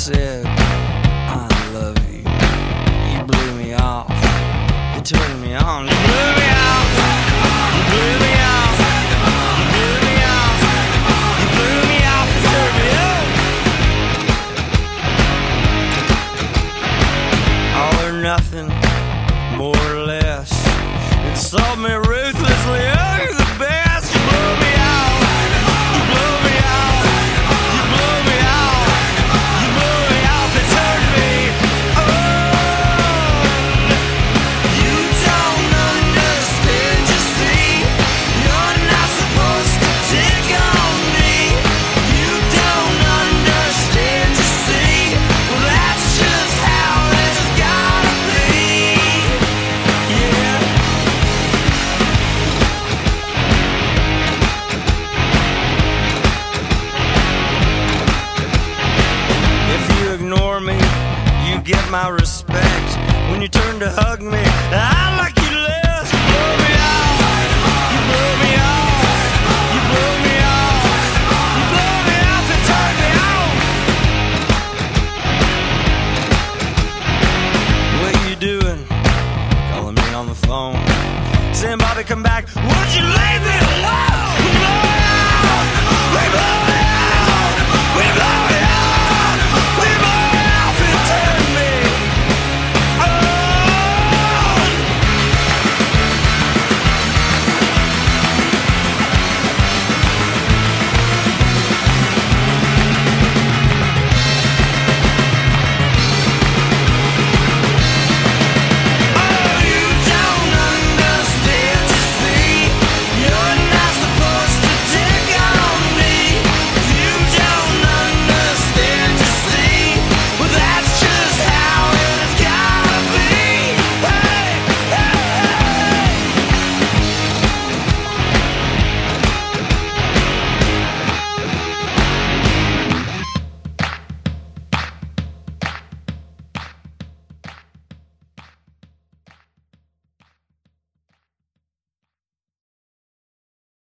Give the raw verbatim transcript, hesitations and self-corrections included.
said, I love you. You blew me off. You turned me on. You blew me off. You blew me off. You blew me off. You blew me off and turned me on. All or nothing, more or less. Insult me ruthlessly. Oh, you're the best. You blew me out. You blew me out. You blew me out. You blew me out and turned me on. You don't understand, you see. You're not supposed to take on me. You don't understand, you see. Well, that's just how it's gotta be. Yeah. If you ignore me, you get my respect. When you turn to hug me, I like you less. You blow me